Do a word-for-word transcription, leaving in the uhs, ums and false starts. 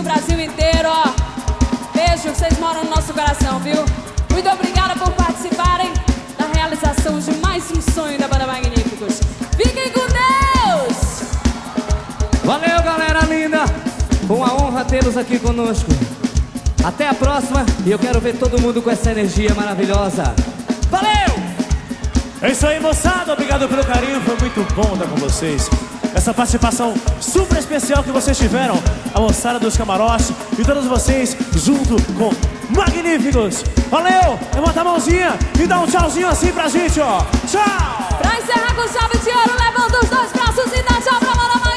Brasil inteiro, ó. Beijo, vocês moram no nosso coração, viu? Muito obrigada por participarem da realização de mais um sonho da Banda Magníficos. Fiquem com Deus! Valeu, galera linda! Uma honra tê-los aqui conosco. Até a próxima, e eu quero ver todo mundo com essa energia maravilhosa. Valeu! É isso aí, moçada, obrigado pelo carinho, foi muito bom estar com vocês. Essa participação super especial que vocês tiveram, a moçada dos camarotes e todos vocês junto com Magníficos. Valeu, levanta a mãozinha e dá um tchauzinho assim pra gente, ó. Tchau! Pra encerrar com chave de ouro, levanta os dois braços e dá tchau pra Banda Magníficos.